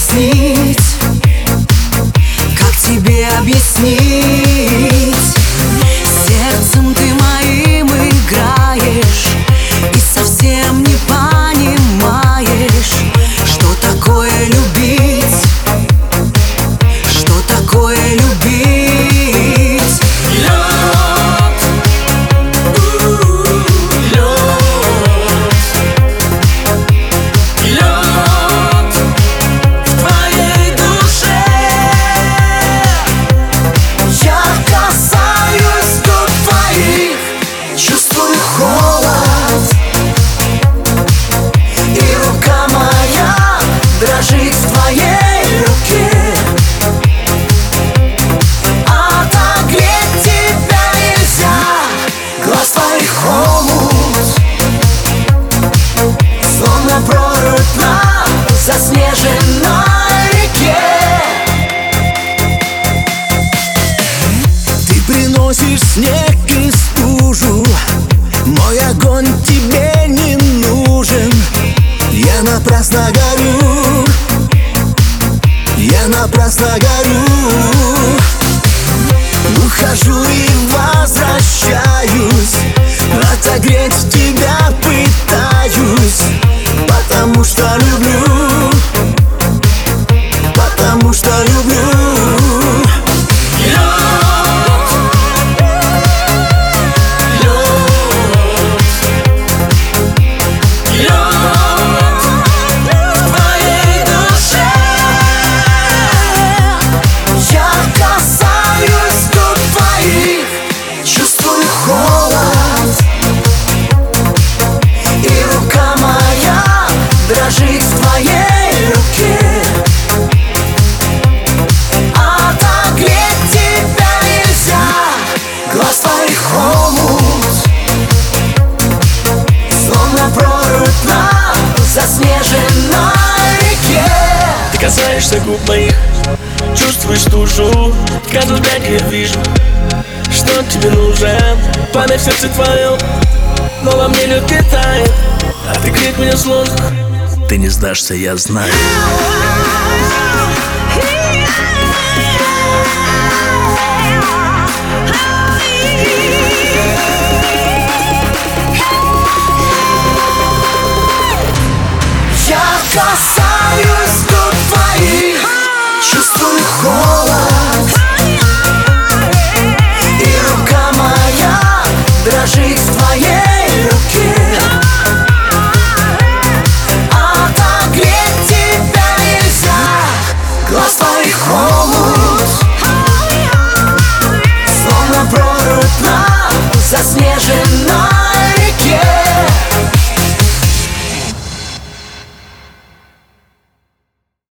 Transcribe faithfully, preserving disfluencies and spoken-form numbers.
объяснить? Как тебе объяснить? Сердцем ты моим играешь и совсем не понимаешь, что такое любить, что такое любить. Лед, лед, лед в твоей душе. Я касаюсь губ твоих, чувствую холод, и рука моя дрожит в твоей руке. Отогреть тебя нельзя, глаз твоих омут, словно прорубь на заснеженной реке. Ты приносишь снег и стужу, мой огонь тебе не нужен. Я напрасно горю, я напрасно горю. Ухожу и возвращаюсь, отогреть тебя пытаюсь, потому что люблю, потому что люблю. Дрожит в твоей руке. Отогреть тебя нельзя, глаз твоих омут, словно прорубь на заснеженной реке. Ты касаешься губ моих, чувствуешь стужу, каждый день я вижу, что тебе нужен. Память в сердце твоем, но во мне лед питает, а ты греть меня сложно. Ты не сдашься, я знаю. Я касаюсь губ твоих, чувствую холод,